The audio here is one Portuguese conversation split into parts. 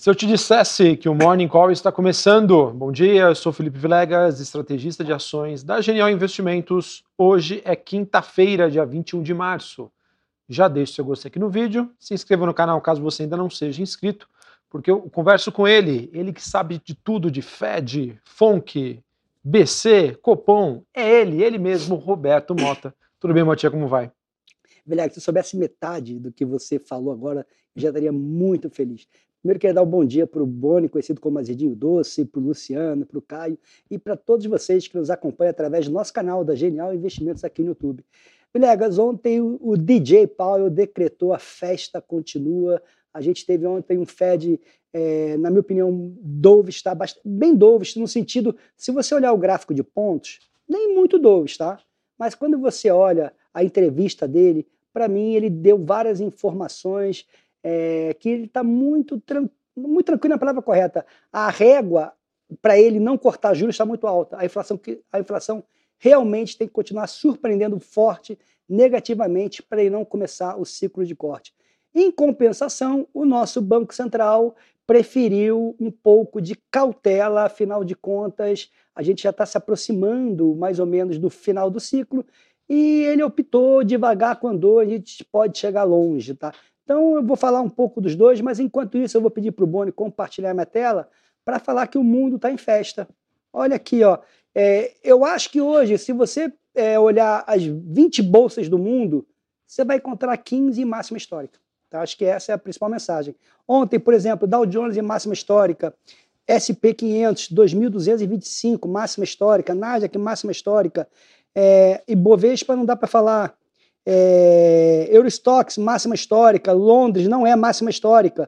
Se eu te dissesse que o Morning Call está começando, bom dia, eu sou Felipe Vilegas, estrategista de ações da Genial Investimentos. Hoje é quinta-feira, dia 21 de março. Já deixe seu gostei aqui no vídeo, se inscreva no canal caso você ainda não seja inscrito, porque eu converso com ele que sabe de tudo de Fed, FONC, BC, Copom, é ele mesmo, Roberto Mota. Tudo bem, Motinha, como vai? Vilegas, se eu soubesse metade do que você falou agora, eu já estaria muito feliz. Primeiro, quero dar um bom dia para o Boni, conhecido como Azedinho Doce, para o Luciano, para o Caio e para todos vocês que nos acompanham através do nosso canal da Genial Investimentos aqui no YouTube. Vilegas, ontem o DJ Powell decretou a festa continua. A gente teve ontem um Fed, na minha opinião, dovish, tá? Bem dovish, no sentido, se você olhar o gráfico de pontos, nem muito dovish, tá? Mas quando você olha a entrevista dele, para mim ele deu várias informações que ele está muito tranquilo, na palavra correta. A régua para ele não cortar juros está muito alta. A inflação realmente tem que continuar surpreendendo forte, negativamente, para ele não começar o ciclo de corte. Em compensação, o nosso Banco Central preferiu um pouco de cautela, afinal de contas, a gente já está se aproximando mais ou menos do final do ciclo, e ele optou devagar com andou, a gente pode chegar longe, tá? Então eu vou falar um pouco dos dois, mas enquanto isso eu vou pedir para o Boni compartilhar minha tela para falar que o mundo está em festa. Olha aqui, ó. Eu acho que hoje, se você olhar as 20 bolsas do mundo, você vai encontrar 15 em máxima histórica. Tá? Acho que essa é a principal mensagem. Ontem, por exemplo, Dow Jones em máxima histórica, SP 500, 2.225, máxima histórica, Nasdaq máxima histórica, Ibovespa não dá para falar, Eurostoxx máxima histórica, Londres não é máxima histórica,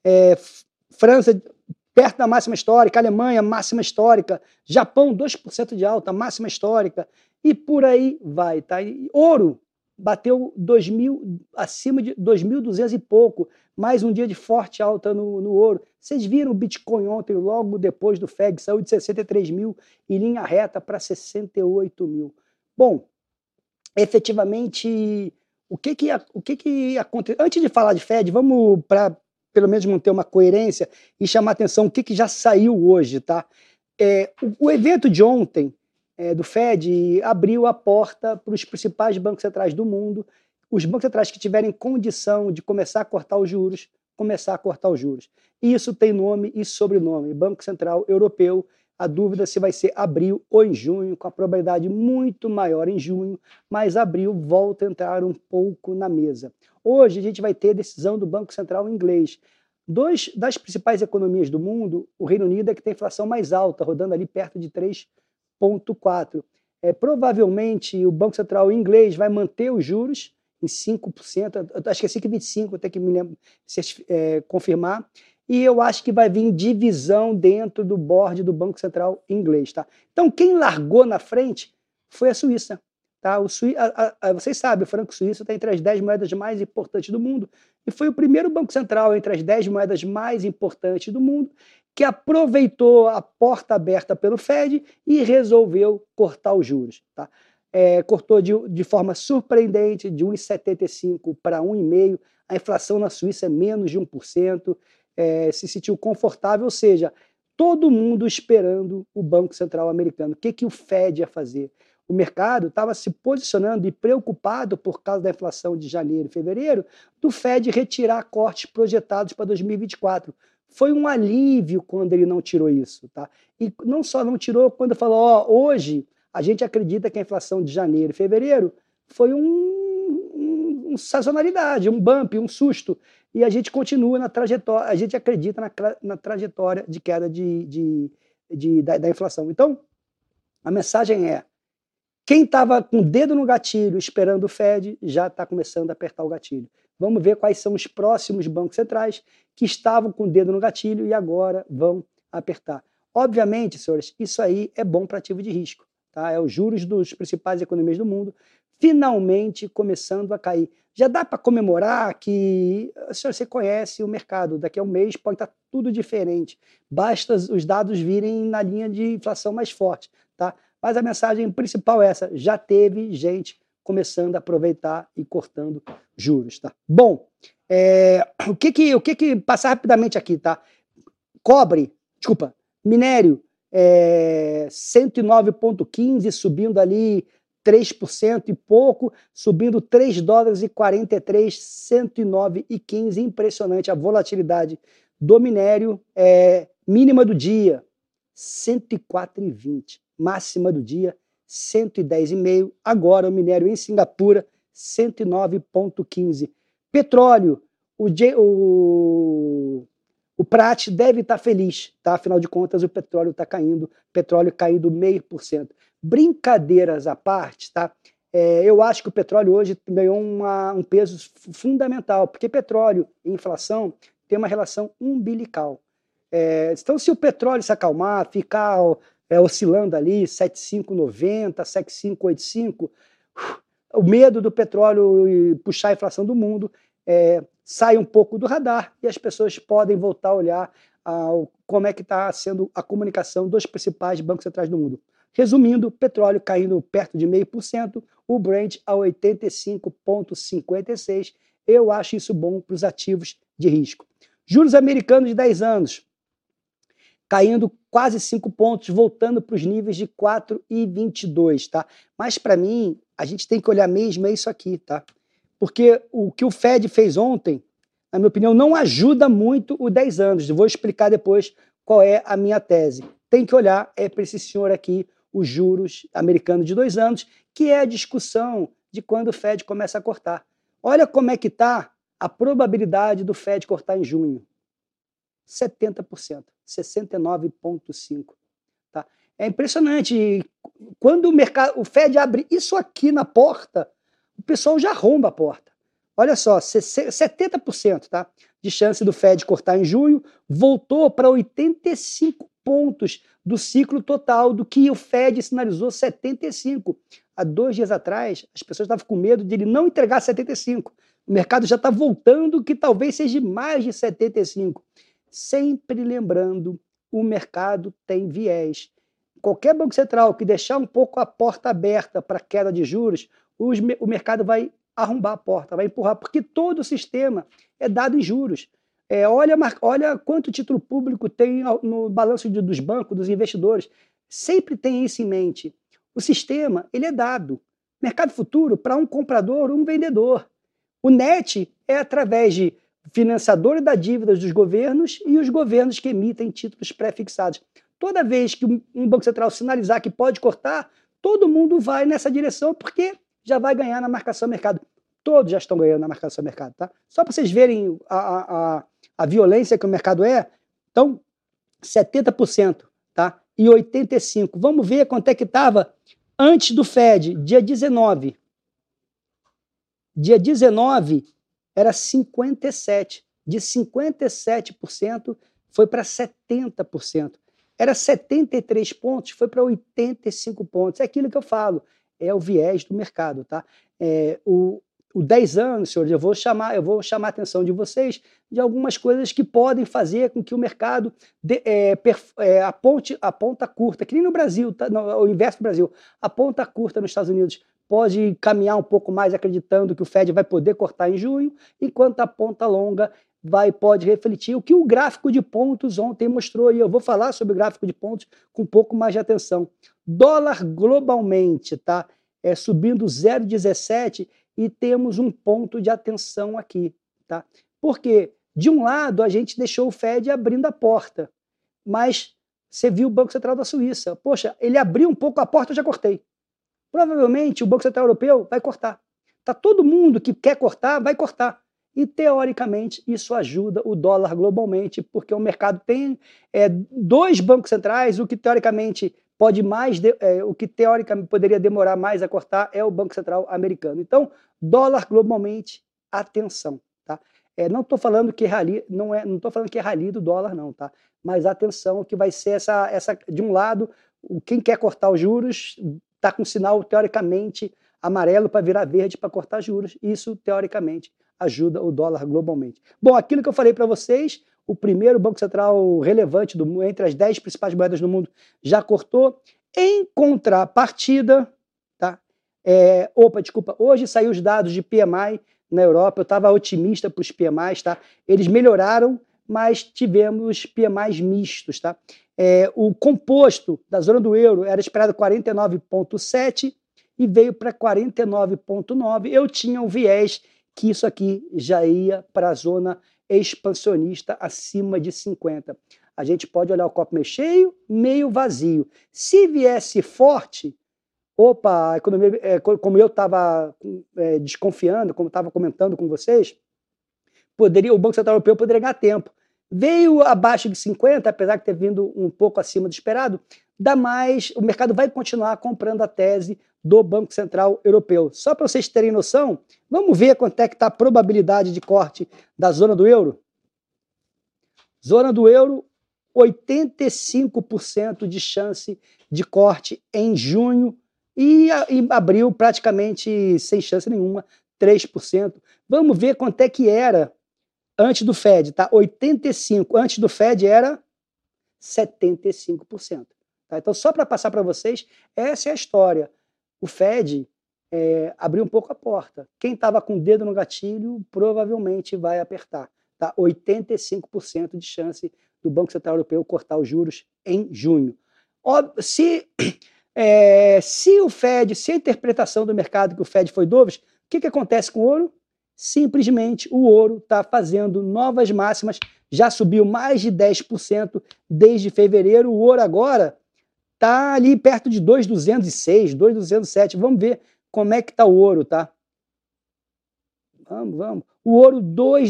França perto da máxima histórica, Alemanha máxima histórica, Japão 2% de alta, máxima histórica, e por aí vai. Tá? E ouro bateu 2.000, acima de 2.200 e pouco, mais um dia de forte alta no ouro. Vocês viram o Bitcoin ontem, logo depois do FED, saiu de 63 mil em linha reta para 68 mil. Bom, efetivamente, o que aconteceu? Antes de falar de FED, vamos para pelo menos manter uma coerência e chamar atenção o que já saiu hoje. Tá? O evento de ontem do FED abriu a porta para os principais bancos centrais do mundo, os bancos centrais que tiverem condição de começar a cortar os juros, começar a cortar os juros. Isso tem nome e sobrenome, Banco Central Europeu. A dúvida se vai ser abril ou em junho, com a probabilidade muito maior em junho, mas abril volta a entrar um pouco na mesa. Hoje a gente vai ter decisão do Banco Central inglês. Dois das principais economias do mundo, o Reino Unido é que tem inflação mais alta, rodando ali perto de 3,4%. Provavelmente o Banco Central inglês vai manter os juros em 5%, acho que é 5,25%, eu tenho que me lembrar, confirmar. E eu acho que vai vir divisão dentro do board do Banco Central inglês. Tá? Então, quem largou na frente foi a Suíça. Tá? Vocês sabem, o franco suíço está entre as 10 moedas mais importantes do mundo e foi o primeiro Banco Central entre as 10 moedas mais importantes do mundo que aproveitou a porta aberta pelo FED e resolveu cortar os juros. Tá? Cortou de forma surpreendente, de 1,75 para 1,5%. A inflação na Suíça é menos de 1%. Se sentiu confortável, ou seja, todo mundo esperando o Banco Central americano. O que o Fed ia fazer? O mercado estava se posicionando e preocupado por causa da inflação de janeiro e fevereiro, do Fed retirar cortes projetados para 2024. Foi um alívio quando ele não tirou isso. Tá? E não só não tirou, quando falou, hoje a gente acredita que a inflação de janeiro e fevereiro foi uma sazonalidade, um bump, um susto. E a gente continua na trajetória, a gente acredita na trajetória de queda da inflação. Então, a mensagem é, quem estava com o dedo no gatilho esperando o Fed, já está começando a apertar o gatilho. Vamos ver quais são os próximos bancos centrais que estavam com o dedo no gatilho e agora vão apertar. Obviamente, senhores, isso aí é bom para ativo de risco. Tá? É os juros dos principais economias do mundo finalmente começando a cair. Já dá para comemorar que você conhece o mercado, daqui a um mês pode estar tudo diferente. Basta os dados virem na linha de inflação mais forte. Tá? Mas a mensagem principal é essa, já teve gente começando a aproveitar e cortando juros. Tá? Bom, passar rapidamente aqui, tá? minério 109,15, subindo ali 3% e pouco, subindo 3 dólares e 43, 109,15. Impressionante a volatilidade do minério. Mínima do dia, 104,20. Máxima do dia, 110,5. Agora o minério em Singapura, 109,15. Petróleo, o Prat deve estar feliz, tá? Afinal de contas, o petróleo está caindo, petróleo caindo 0,5%. Brincadeiras à parte, tá? Eu acho que o petróleo hoje ganhou um peso fundamental, porque petróleo e inflação tem uma relação umbilical. Então, se o petróleo se acalmar, ficar oscilando ali 7,590, 7,585, o medo do petróleo puxar a inflação do mundo sai um pouco do radar e as pessoas podem voltar a olhar como é que está sendo a comunicação dos principais bancos centrais do mundo. Resumindo, petróleo caindo perto de 0,5%, o Brent a 85,56. Eu acho isso bom para os ativos de risco. Juros americanos de 10 anos, caindo quase 5 pontos, voltando para os níveis de 4,22, tá? Mas para mim, a gente tem que olhar mesmo isso aqui, tá? Porque o que o Fed fez ontem, na minha opinião, não ajuda muito o 10 anos. Eu vou explicar depois qual é a minha tese. Tem que olhar para esse senhor aqui, os juros americanos de 2 anos, que é a discussão de quando o Fed começa a cortar. Olha como é que está a probabilidade do Fed cortar em junho. 70%, 69,5%. Tá? É impressionante. Quando o Fed abre isso aqui na porta, o pessoal já arromba a porta. Olha só, 70%, tá, de chance do Fed cortar em junho, voltou para 85 pontos do ciclo total do que o Fed sinalizou 75. Há 2 dias atrás, as pessoas estavam com medo de ele não entregar 75. O mercado já está voltando que talvez seja mais de 75. Sempre lembrando, o mercado tem viés. Qualquer banco central que deixar um pouco a porta aberta para queda de juros, o mercado vai arrombar a porta, vai empurrar, porque todo o sistema é dado em juros. Olha quanto título público tem no balanço dos bancos, dos investidores. Sempre tem isso em mente. O sistema, ele é dado. Mercado futuro para um comprador, um vendedor. O net é através de financiadores da dívida dos governos e os governos que emitem títulos pré-fixados. Toda vez que um banco central sinalizar que pode cortar, todo mundo vai nessa direção porque já vai ganhar na marcação ao mercado. Todos já estão ganhando na marcação ao mercado, tá? Só para vocês verem a violência que o mercado é. Então, 70%, tá? E 85%. Vamos ver quanto é que estava antes do Fed, dia 19. Dia 19 era 57%. De 57% foi para 70%. Era 73 pontos, foi para 85 pontos. É aquilo que eu falo, é o viés do mercado, tá? O 10 anos, senhores, eu vou chamar a atenção de vocês de algumas coisas que podem fazer com que o mercado aponte a ponta curta, que nem no Brasil, tá? O inverso do Brasil, a ponta curta nos Estados Unidos pode caminhar um pouco mais acreditando que o Fed vai poder cortar em junho, enquanto a ponta longa pode refletir o que o gráfico de pontos ontem mostrou, e eu vou falar sobre o gráfico de pontos com um pouco mais de atenção. Dólar globalmente, tá? Subindo 0,17 e temos um ponto de atenção aqui, tá? Porque, de um lado, a gente deixou o Fed abrindo a porta, mas você viu o Banco Central da Suíça. Poxa, ele abriu um pouco a porta, eu já cortei. Provavelmente o Banco Central Europeu vai cortar. Tá, todo mundo que quer cortar, vai cortar. E, teoricamente, isso ajuda o dólar globalmente, porque o mercado tem 2 bancos centrais, o que teoricamente poderia demorar mais a cortar é o Banco Central americano. Então, dólar globalmente, atenção, tá? Não estou falando que não estou falando que é rally do dólar, não, tá? Mas atenção que vai ser essa de um lado, quem quer cortar os juros está com sinal teoricamente amarelo para virar verde para cortar juros. Isso teoricamente ajuda o dólar globalmente. Bom, aquilo que eu falei para vocês, o primeiro banco central relevante entre as 10 principais moedas do mundo já cortou. Em contrapartida, tá? Hoje saiu os dados de PMI na Europa, eu estava otimista para os PMIs, tá? Eles melhoraram, mas tivemos PMIs mistos, tá? O composto da zona do euro era esperado 49,7 e veio para 49,9. Eu tinha um viés que isso aqui já ia para a zona expansionista acima de 50. A gente pode olhar o copo meio cheio, meio vazio. Se viesse forte, opa, a economia, como eu estava desconfiando, como estava comentando com vocês, o Banco Central Europeu poderia ganhar tempo. Veio abaixo de 50, apesar de ter vindo um pouco acima do esperado, o mercado vai continuar comprando a tese do Banco Central Europeu. Só para vocês terem noção, vamos ver quanto é que está a probabilidade de corte da zona do euro? Zona do euro, 85% de chance de corte em junho e abril praticamente sem chance nenhuma, 3%. Vamos ver quanto é que era antes do Fed, tá? 85%. Antes do Fed era 75%. Tá? Então, só para passar para vocês, essa é a história. O Fed abriu um pouco a porta. Quem estava com o dedo no gatilho provavelmente vai apertar. Tá? 85% de chance do Banco Central Europeu cortar os juros em junho. Se o Fed, se a interpretação do mercado que o Fed foi dovish, o que acontece com o ouro? Simplesmente o ouro está fazendo novas máximas, já subiu mais de 10% desde fevereiro. O ouro agora está ali perto de 2.206, 2.207. Vamos ver como é que está o ouro, tá? Vamos. O ouro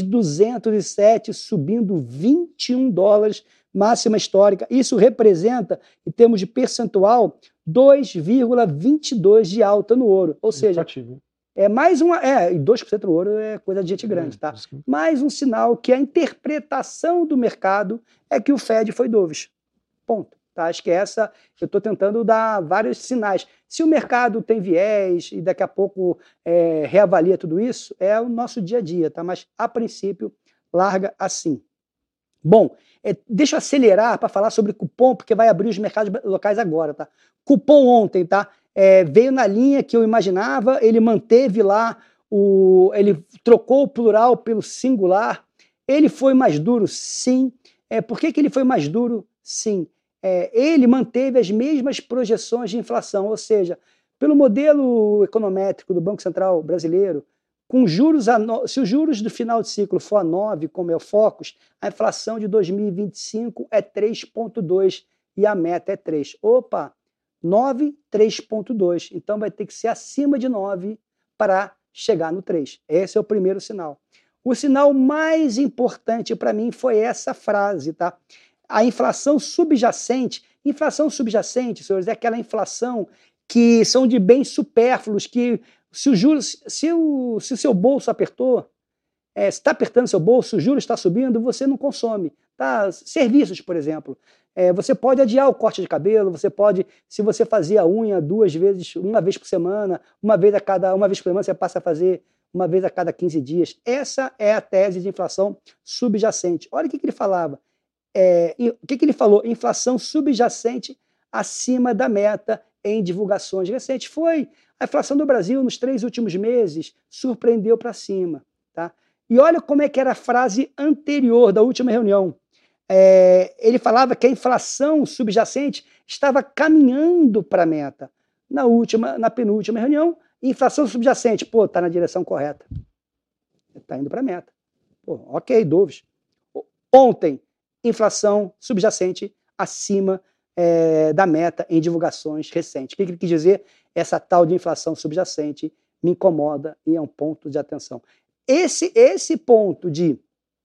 2.207 subindo 21 dólares, máxima histórica. Isso representa, em termos de percentual, 2,22 de alta no ouro. Ou seja, mais uma. 2% no ouro é coisa de gente grande, tá? Mais um sinal que a interpretação do mercado é que o Fed foi dovish. Ponto. Tá? Acho que eu estou tentando dar vários sinais. Se o mercado tem viés e daqui a pouco reavalia tudo isso, é o nosso dia a dia, tá? Mas a princípio, larga assim. Bom, deixa eu acelerar para falar sobre cupom, porque vai abrir os mercados locais agora, tá? Cupom ontem, tá? Veio na linha que eu imaginava, ele manteve lá, ele trocou o plural pelo singular. Ele foi mais duro? Sim. Por que ele foi mais duro? Sim. Ele manteve as mesmas projeções de inflação, ou seja, pelo modelo econométrico do Banco Central brasileiro, com juros se os juros do final de ciclo for a 9, como é o Focus, a inflação de 2025 é 3,2 e a meta é 3. Opa, 9, 3,2. Então vai ter que ser acima de 9 para chegar no 3. Esse é o primeiro sinal. O sinal mais importante para mim foi essa frase, tá? A inflação subjacente, senhores, é aquela inflação que são de bens supérfluos, que se o seu bolso apertou, se está apertando seu bolso, o juro está subindo, você não consome. Tá? Serviços, por exemplo. Você pode adiar o corte de cabelo, você pode, se você fazia a unha 2 vezes, uma vez por semana, uma vez por semana você passa a fazer uma vez a cada 15 dias. Essa é a tese de inflação subjacente. Olha o que ele falava. O que ele falou? Inflação subjacente acima da meta em divulgações recentes. Foi a inflação do Brasil nos 3 últimos meses, surpreendeu para cima. Tá? E olha como é que era a frase anterior da última reunião. Ele falava que a inflação subjacente estava caminhando para a meta. Na penúltima reunião, inflação subjacente, está na direção correta. Está indo para a meta. Ok, dovish. Ontem, inflação subjacente acima da meta em divulgações recentes. O que ele quis dizer? Essa tal de inflação subjacente me incomoda e é um ponto de atenção. Esse ponto de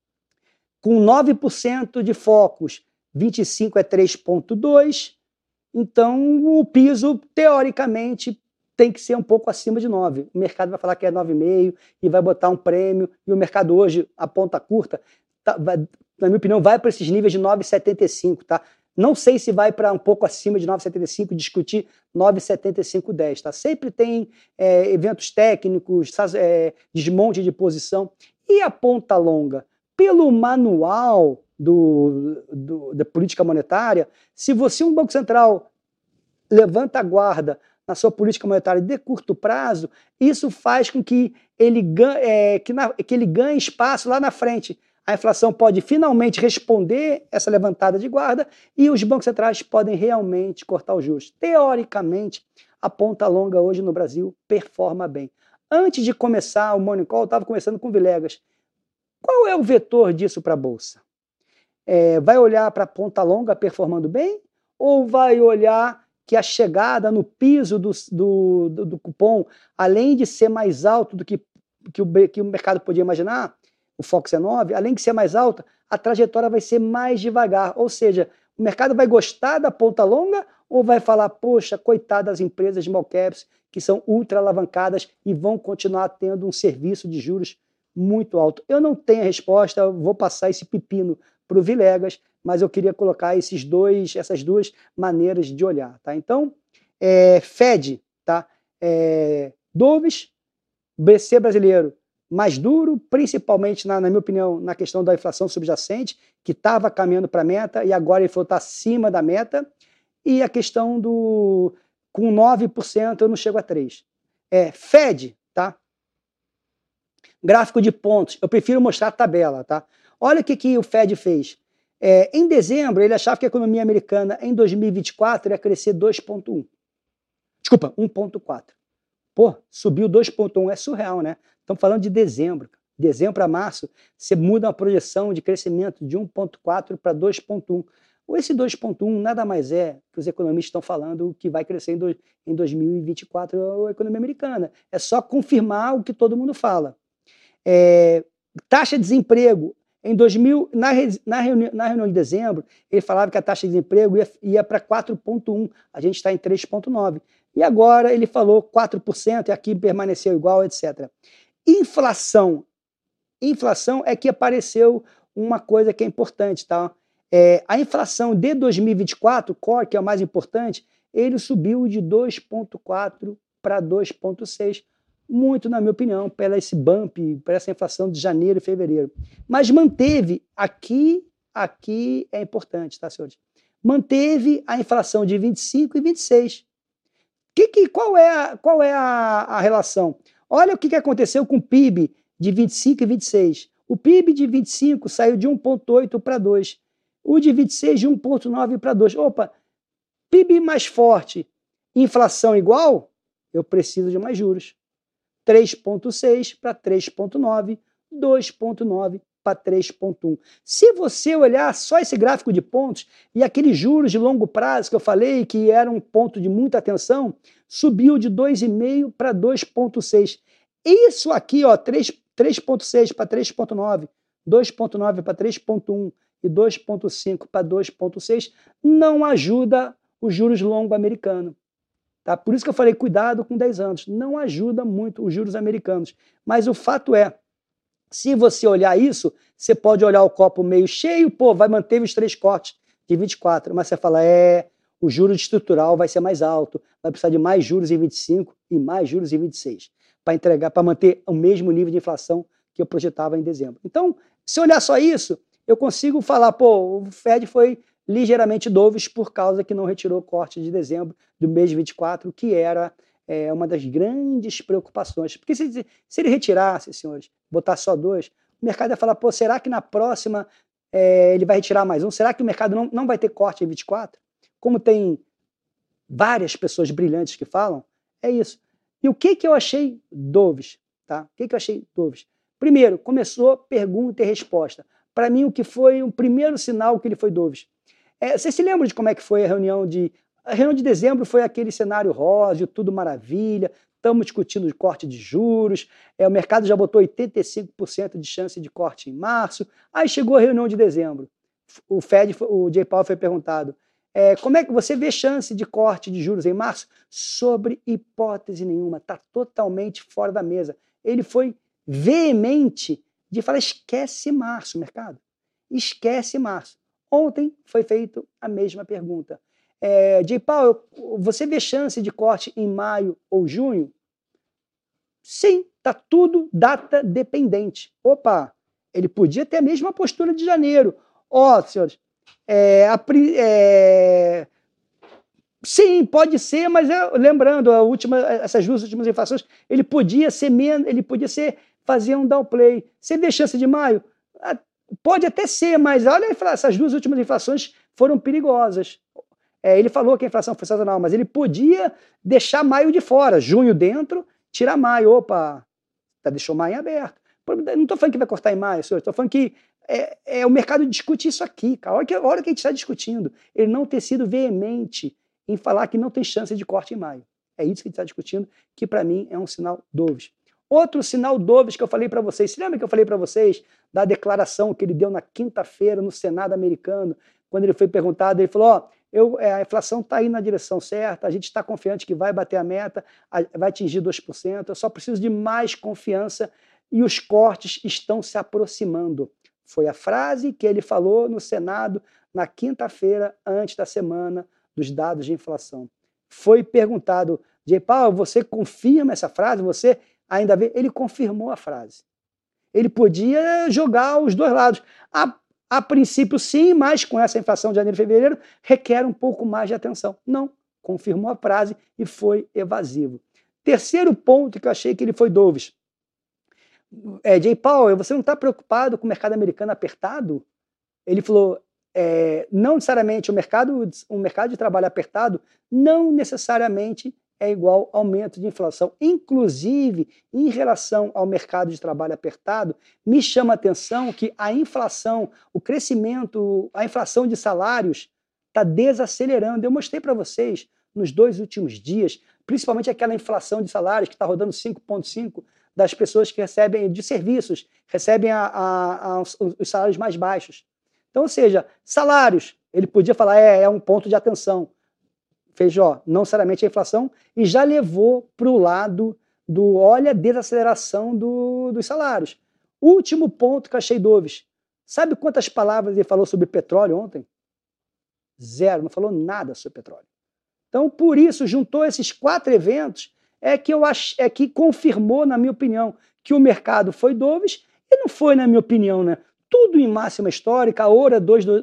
com 9% de focos, 25 é 3,2, então o piso, teoricamente, tem que ser um pouco acima de 9. O mercado vai falar que é 9,5 e vai botar um prêmio, e o mercado hoje, a ponta curta, na minha opinião, vai para esses níveis de 9,75, tá? Não sei se vai para um pouco acima de 9,75, discutir 9,75,10, tá? Sempre tem eventos técnicos, desmonte de posição. E a ponta longa? Pelo manual da política monetária, se um Banco Central levanta a guarda na sua política monetária de curto prazo, isso faz com que ele ganhe espaço lá na frente. a inflação pode finalmente responder essa levantada de guarda e os bancos centrais podem realmente cortar os juros. Teoricamente, a ponta longa hoje no Brasil performa bem. Antes de começar o Morning Call, eu estava conversando com o Vilegas. Qual é o vetor disso para a Bolsa? Vai olhar para a ponta longa performando bem? Ou vai olhar que a chegada no piso do cupom, além de ser mais alto do que o mercado podia imaginar, o Fox é 9, além de ser mais alta, a trajetória vai ser mais devagar. Ou seja, o mercado vai gostar da ponta longa ou vai falar, poxa, coitada das empresas de small caps que são ultra alavancadas e vão continuar tendo um serviço de juros muito alto? Eu não tenho a resposta, eu vou passar esse pepino para o Vilegas, mas eu queria colocar essas duas maneiras de olhar. Tá? Então, Fed, tá? Doves, BC brasileiro mais duro, principalmente, na minha opinião, na questão da inflação subjacente, que estava caminhando para a meta e agora ele falou que está acima da meta, e a questão com 9% eu não chego a 3%. Fed, tá? Gráfico de pontos, eu prefiro mostrar a tabela, tá? Olha o que o Fed fez. Em dezembro, ele achava que a economia americana em 2024 ia crescer 2,1. Desculpa, 1,4. Pô, subiu 2,1, é surreal, né? Estamos falando de dezembro. Dezembro para março, você muda uma projeção de crescimento de 1,4 para 2,1. Esse 2,1 nada mais é que os economistas estão falando que vai crescer em 2024 a economia americana. É só confirmar o que todo mundo fala. Taxa de desemprego. Na reunião de dezembro, ele falava que a taxa de desemprego ia para 4,1. A gente está em 3,9. E agora ele falou 4% e aqui permaneceu igual, etc. Inflação. Inflação é que apareceu uma coisa que é importante, tá? A inflação de 2024, core, que é o mais importante, ele subiu de 2,4 para 2,6. Muito, na minha opinião, pela esse bump, por essa inflação de janeiro e fevereiro. Mas manteve, aqui é importante, tá, senhores? Manteve a inflação de 25 e 26. Qual é a relação? Olha o que aconteceu com o PIB de 25 e 26. O PIB de 25 saiu de 1,8 para 2. O de 26 de 1,9 para 2. Opa, PIB mais forte, inflação igual, eu preciso de mais juros. 3,6 para 3,9, 2,9 para 3,1. Se você olhar só esse gráfico de pontos e aqueles juros de longo prazo que eu falei que era um ponto de muita atenção, subiu de 2,5 para 2,6. Isso aqui, ó, 3,6 para 3,9, 2,9 para 3,1 e 2,5 para 2,6 não ajuda os juros longo americano. Tá? Por isso que eu falei, cuidado com 10 anos. Não ajuda muito os juros americanos. Mas o fato é, se você olhar isso, você pode olhar o copo meio cheio, vai manter os 3 cortes de 24, mas você fala, o juro estrutural vai ser mais alto, vai precisar de mais juros em 25 e mais juros em 26, para manter o mesmo nível de inflação que eu projetava em dezembro. Então, se olhar só isso, eu consigo falar, o Fed foi ligeiramente dovish por causa que não retirou o corte de dezembro do mês de 24, que era uma das grandes preocupações. Porque se ele retirasse, senhores, botar só 2, o mercado ia falar, será que na próxima ele vai retirar mais um? Será que o mercado não vai ter corte em 24? Como tem várias pessoas brilhantes que falam, é isso. E o que eu achei dovish? Tá? O que eu achei dovish? Primeiro, começou pergunta e resposta. Para mim, o que foi um primeiro sinal que ele foi dovish? Você se lembra de como é que foi a reunião de... A reunião de dezembro foi aquele cenário rosa, tudo maravilha, estamos discutindo corte de juros, o mercado já botou 85% de chance de corte em março, aí chegou a reunião de dezembro. O Jay Powell foi perguntado, como é que você vê chance de corte de juros em março? Sobre hipótese nenhuma, está totalmente fora da mesa. Ele foi veemente de falar, esquece março, mercado, esquece março. Ontem foi feita a mesma pergunta. Jay Powell, você vê chance de corte em maio ou junho? Sim, está tudo data dependente. Opa, ele podia ter a mesma postura de janeiro. Senhores, sim, pode ser, mas lembrando, essas duas últimas inflações, ele podia ser menos, fazer um downplay. Você vê chance de maio? Pode até ser, mas olha, essas duas últimas inflações foram perigosas. Ele falou que a inflação foi sazonal, mas ele podia deixar maio de fora, junho dentro, tirar maio. Opa, deixou maio em aberto. Não estou falando que vai cortar em maio, senhor. Estou falando que o mercado discute isso aqui, cara. A hora que a gente está discutindo, ele não ter sido veemente em falar que não tem chance de corte em maio. É isso que a gente está discutindo, que para mim é um sinal dovish. Outro sinal dovish que eu falei para vocês, se lembra que eu falei para vocês da declaração que ele deu na quinta-feira no Senado americano, quando ele foi perguntado, ele falou, a inflação está aí na direção certa, a gente está confiante que vai bater a meta, vai atingir 2%, eu só preciso de mais confiança e os cortes estão se aproximando. Foi a frase que ele falou no Senado na quinta-feira, antes da semana dos dados de inflação. Foi perguntado, Jay Powell, você confirma essa frase? Você ainda vê? Ele confirmou a frase. Ele podia jogar os dois lados. A princípio, sim, mas com essa inflação de janeiro e fevereiro, requer um pouco mais de atenção. Não, confirmou a frase e foi evasivo. Terceiro ponto que eu achei que ele foi dovish. Jay Powell, você não está preocupado com o mercado americano apertado? Ele falou, não necessariamente o mercado de trabalho apertado não necessariamente é igual ao aumento de inflação. Inclusive, em relação ao mercado de trabalho apertado, me chama a atenção que a inflação, o crescimento, a inflação de salários está desacelerando. Eu mostrei para vocês nos 2 últimos dias, principalmente aquela inflação de salários que está rodando 5,5% das pessoas que recebem de serviços, recebem os salários mais baixos. Então, ou seja, salários, ele podia falar, é um ponto de atenção. Fez, não necessariamente a inflação, e já levou para o lado olha, desaceleração dos salários. Último ponto que eu achei dovish. Sabe quantas palavras ele falou sobre petróleo ontem? 0, não falou nada sobre petróleo. Então, por isso, juntou esses 4 eventos, que confirmou, na minha opinião, que o mercado foi dovish, e não foi, na minha opinião, né? Tudo em máxima histórica, ouro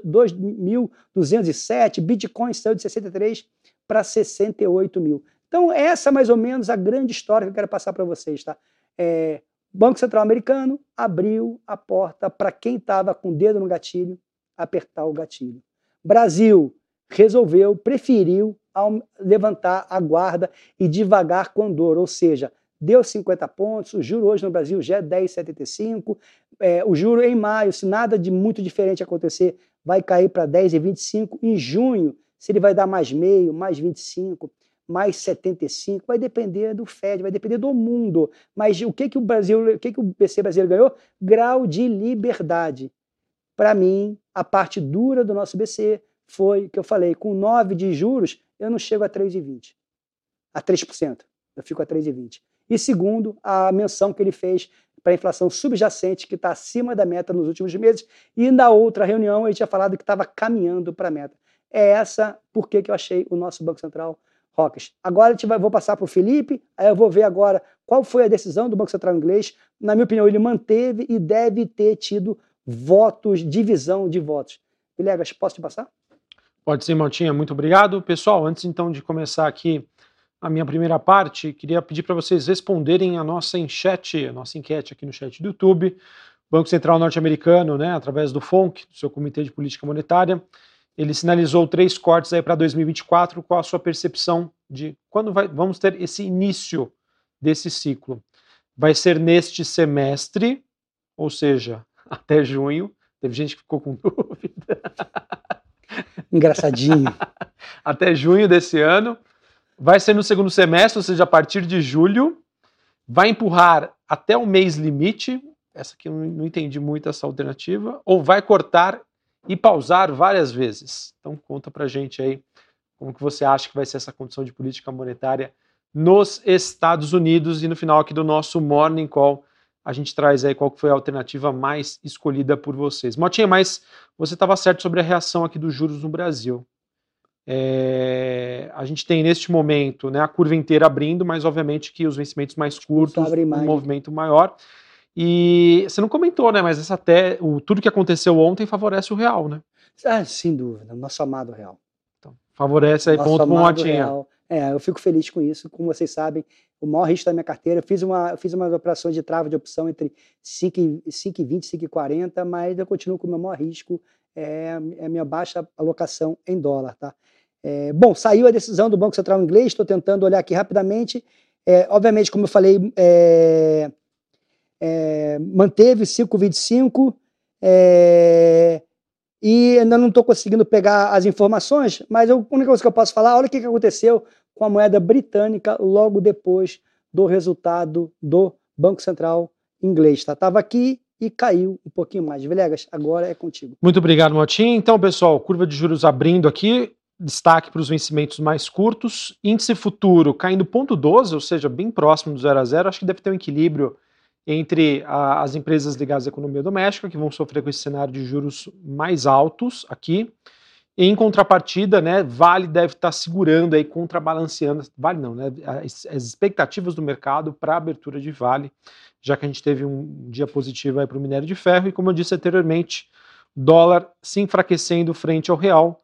2.207, Bitcoin saiu de 63 para 68 mil. Então, essa é mais ou menos a grande história que eu quero passar para vocês, tá? Banco Central Americano abriu a porta para quem estava com o dedo no gatilho, apertar o gatilho. Brasil preferiu levantar a guarda e devagar com dor, ou seja, deu 50 pontos, o juro hoje no Brasil já é 10,75, o juro em maio, se nada de muito diferente acontecer, vai cair para 10,25, em junho, se ele vai dar mais meio, mais 25, mais 75, vai depender do Fed, vai depender do mundo, mas o que o BC brasileiro ganhou? Grau de liberdade. Para mim, a parte dura do nosso BC foi, que eu falei, com 9 de juros, eu não chego a 3,20, a 3%, eu fico a 3,20. E segundo, a menção que ele fez para a inflação subjacente, que está acima da meta nos últimos meses, e na outra reunião ele tinha falado que estava caminhando para a meta. É essa porque que eu achei o nosso Banco Central rocas. Agora vou passar para o Felipe, aí eu vou ver agora qual foi a decisão do Banco Central inglês. Na minha opinião, ele manteve e deve ter tido divisão de votos. Vilegas, posso te passar? Pode ser, Maltinha, muito obrigado. Pessoal, antes então de começar aqui a minha primeira parte, queria pedir para vocês responderem a nossa enquete aqui no chat do YouTube. O Banco Central norte-americano, né, através do FONC, do seu Comitê de Política Monetária, ele sinalizou 3 cortes aí para 2024. Qual a sua percepção de quando vamos ter esse início desse ciclo? Vai ser neste semestre, ou seja, até junho. Teve gente que ficou com dúvida. Engraçadinho. Até junho desse ano. Vai ser no segundo semestre, ou seja, a partir de julho. Vai empurrar até o mês limite. Essa aqui eu não entendi muito, essa alternativa. Ou vai cortar e pausar várias vezes. Então conta pra gente aí como que você acha que vai ser essa condição de política monetária nos Estados Unidos. E no final aqui do nosso Morning Call, a gente traz aí qual que foi a alternativa mais escolhida por vocês. Motinha, mas você estava certo sobre a reação aqui dos juros no Brasil. A gente tem neste momento, né, a curva inteira abrindo, mas obviamente que os vencimentos mais curtos, um movimento maior. E você não comentou, né? Mas tudo que aconteceu ontem favorece o real, né? Sem dúvida, nosso amado real. Então, favorece aí, nosso ponto com Motinha. Eu fico feliz com isso. Como vocês sabem, o maior risco da minha carteira, eu fiz umas operações de trava de opção entre 5,20 e 5,40, mas eu continuo com o meu maior risco, é a minha baixa alocação em dólar, tá? Bom, saiu a decisão do Banco Central inglês, estou tentando olhar aqui rapidamente. Obviamente, como eu falei, manteve 5,25, e ainda não estou conseguindo pegar as informações, mas a única coisa que eu posso falar, olha o que aconteceu com a moeda britânica logo depois do resultado do Banco Central inglês. Tá? Estava aqui e caiu um pouquinho mais. Vilegas, agora é contigo. Muito obrigado, Motinha. Então, pessoal, curva de juros abrindo aqui, destaque para os vencimentos mais curtos, índice futuro caindo 0,12, ou seja, bem próximo do 0 a 0. Acho que deve ter um equilíbrio entre as empresas ligadas à economia doméstica, que vão sofrer com esse cenário de juros mais altos aqui. Em contrapartida, né, Vale deve estar segurando aí, contrabalanceando, Vale não, né, as expectativas do mercado para a abertura de Vale, já que a gente teve um dia positivo aí para o minério de ferro, e como eu disse anteriormente, dólar se enfraquecendo frente ao real,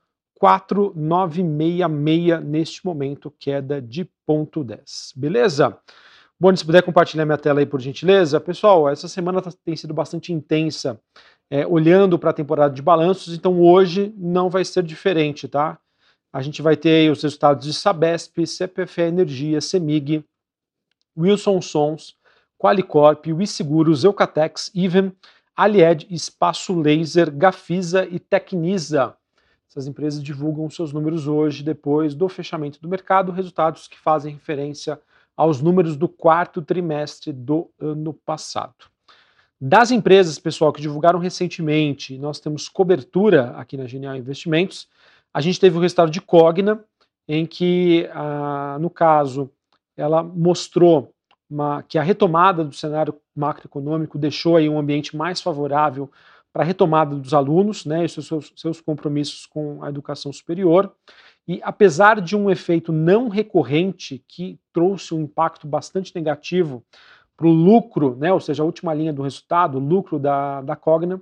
4,966 neste momento, queda de 0,10. Beleza? Bom, se puder compartilhar minha tela aí, por gentileza. Pessoal, essa semana tem sido bastante intensa, olhando para a temporada de balanços, então hoje não vai ser diferente, tá? A gente vai ter aí os resultados de Sabesp, CPFE Energia, CEMIG, Wilson Sons, Qualicorp, WeSeguros, Eucatex, Even, Alied, Espaço Laser, Gafisa e Tecnisa. Essas empresas divulgam seus números hoje, depois do fechamento do mercado, resultados que fazem referência aos números do quarto trimestre do ano passado. Das empresas, pessoal, que divulgaram recentemente, nós temos cobertura aqui na Genial Investimentos. A gente teve o resultado de Cogna, em que, no caso, ela mostrou que a retomada do cenário macroeconômico deixou aí um ambiente mais favorável para a retomada dos alunos, né, e seus compromissos com a educação superior. E apesar de um efeito não recorrente que trouxe um impacto bastante negativo para o lucro, né, ou seja, a última linha do resultado, o lucro da Cogna,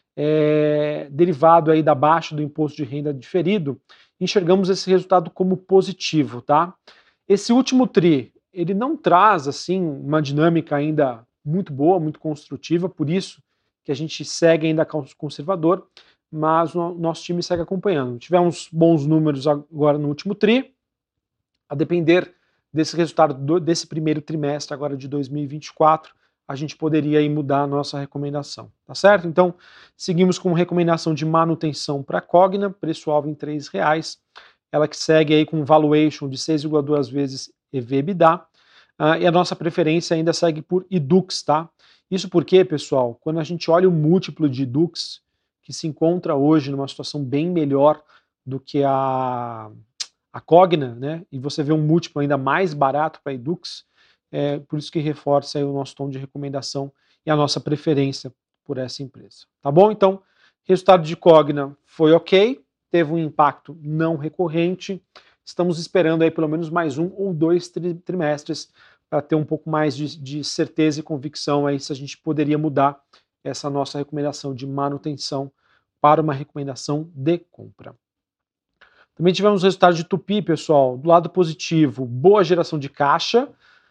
derivado aí da baixa do imposto de renda diferido, enxergamos esse resultado como positivo, tá? Esse último tri, ele não traz, assim, uma dinâmica ainda muito boa, muito construtiva, por isso que a gente segue ainda conservador, mas o nosso time segue acompanhando. Tivemos bons números agora no último tri, a depender desse resultado desse primeiro trimestre agora de 2024, a gente poderia aí mudar a nossa recomendação, tá certo? Então, seguimos com recomendação de manutenção para a Cogna, preço-alvo em R$3, ela que segue aí com valuation de 6,2 vezes EV/EBITDA, e a nossa preferência ainda segue por IDUX, tá? Isso porque, pessoal, quando a gente olha o múltiplo de IDUX, que se encontra hoje numa situação bem melhor do que a Cogna, né, e você vê um múltiplo ainda mais barato para a IDUX, por isso que reforça aí o nosso tom de recomendação e a nossa preferência por essa empresa. Tá bom? Então, resultado de Cogna foi ok, teve um impacto não recorrente, estamos esperando aí pelo menos mais 1 ou 2 trimestres para ter um pouco mais de certeza e convicção aí se a gente poderia mudar essa nossa recomendação de manutenção para uma recomendação de compra. Também tivemos o resultado de Tupi, pessoal, do lado positivo, boa geração de caixa,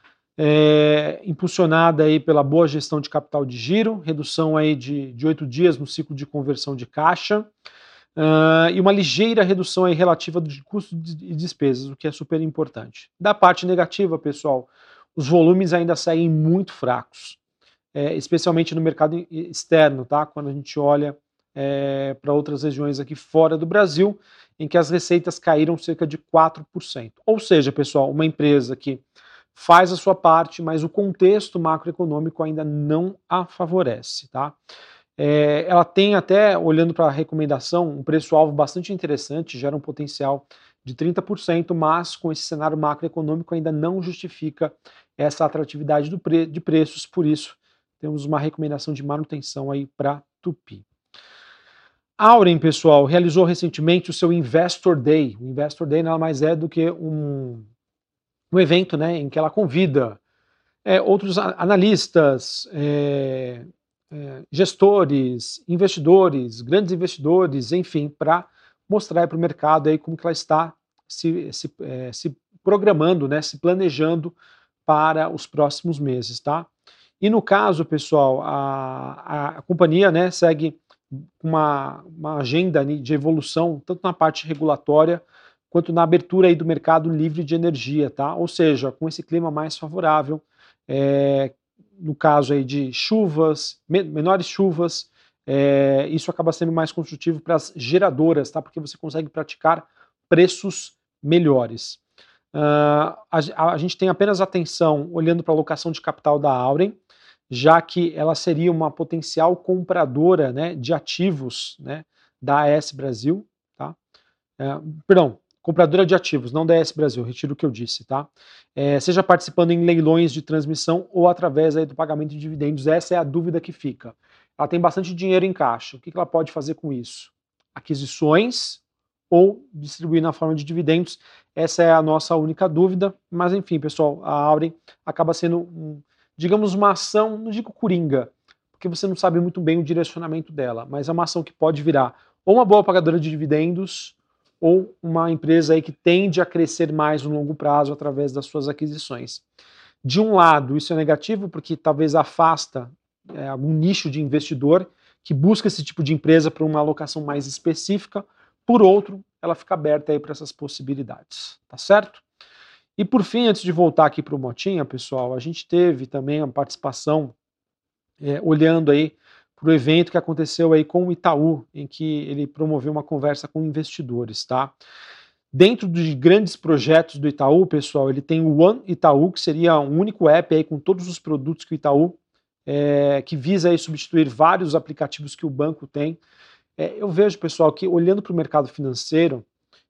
impulsionada aí pela boa gestão de capital de giro, redução aí de 8 dias no ciclo de conversão de caixa, e uma ligeira redução aí relativa de custos e despesas, o que é super importante. Da parte negativa, pessoal, os volumes ainda seguem muito fracos, especialmente no mercado externo, tá? Quando a gente olha para outras regiões aqui fora do Brasil, em que as receitas caíram cerca de 4%. Ou seja, pessoal, uma empresa que faz a sua parte, mas o contexto macroeconômico ainda não a favorece, tá? Ela tem até, olhando para a recomendação, um preço-alvo bastante interessante, gera um potencial de 30%, mas com esse cenário macroeconômico ainda não justifica essa atratividade de preços, por isso temos uma recomendação de manutenção aí para Tupi. Auren, pessoal, realizou recentemente o seu Investor Day. O Investor Day nada mais é do que um evento, né, em que ela convida outros analistas, gestores, investidores, grandes investidores, enfim, para mostrar para o mercado aí como que ela está se programando, né, se planejando para os próximos meses, tá? E no caso, pessoal, a companhia, né, segue uma agenda de evolução, tanto na parte regulatória, quanto na abertura aí do mercado livre de energia, tá? Ou seja, com esse clima mais favorável, no caso aí de chuvas, menores chuvas, isso acaba sendo mais construtivo para as geradoras, tá? Porque você consegue praticar preços melhores. A gente tem apenas atenção olhando para a alocação de capital da Auren, já que ela seria uma potencial compradora, né, de ativos, né, da AES Brasil, tá? Perdão, compradora de ativos, não da AES Brasil, retiro o que eu disse, tá? Seja participando em leilões de transmissão ou através aí do pagamento de dividendos, essa é a dúvida que fica. Ela tem bastante dinheiro em caixa, o que ela pode fazer com isso? Aquisições ou distribuir na forma de dividendos, essa é a nossa única dúvida, mas enfim, pessoal, a Auren acaba sendo digamos, uma ação, não digo coringa, porque você não sabe muito bem o direcionamento dela, mas é uma ação que pode virar ou uma boa pagadora de dividendos ou uma empresa aí que tende a crescer mais no longo prazo através das suas aquisições. De um lado, isso é negativo porque talvez afasta algum nicho de investidor que busca esse tipo de empresa para uma alocação mais específica. Por outro, ela fica aberta aí para essas possibilidades, tá certo? E por fim, antes de voltar aqui para o Motinha, pessoal, a gente teve também a participação, olhando aí para o evento que aconteceu aí com o Itaú, em que ele promoveu uma conversa com investidores, tá? Dentro de grandes projetos do Itaú, pessoal, ele tem o One Itaú, que seria um único app aí com todos os produtos que o Itaú, que visa aí substituir vários aplicativos que o banco tem. Eu vejo, pessoal, que olhando para o mercado financeiro,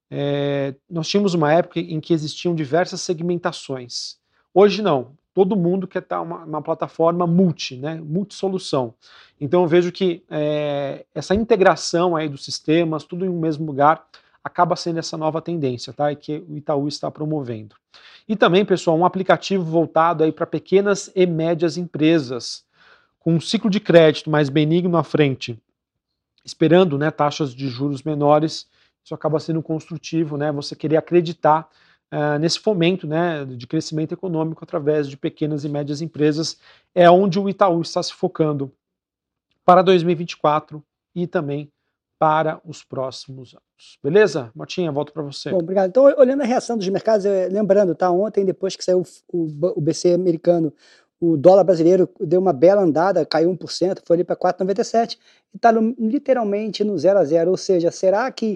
nós tínhamos uma época em que existiam diversas segmentações. Hoje não, todo mundo quer estar uma plataforma né, multi-solução. Então eu vejo que essa integração aí dos sistemas, tudo em um mesmo lugar, acaba sendo essa nova tendência, tá? E que o Itaú está promovendo. E também, pessoal, um aplicativo voltado aí para pequenas e médias empresas, com um ciclo de crédito mais benigno à frente, esperando, né, taxas de juros menores. Isso acaba sendo construtivo, né? Você querer acreditar nesse fomento, né, de crescimento econômico através de pequenas e médias empresas, é onde o Itaú está se focando para 2024 e também para os próximos anos. Beleza? Motinha, volto para você. Bom, obrigado. Então, olhando a reação dos mercados, lembrando, tá? Ontem, depois que saiu o BC americano, o dólar brasileiro deu uma bela andada, caiu 1%, foi ali para 4,97 e está literalmente no 0 a 0. Ou seja, será que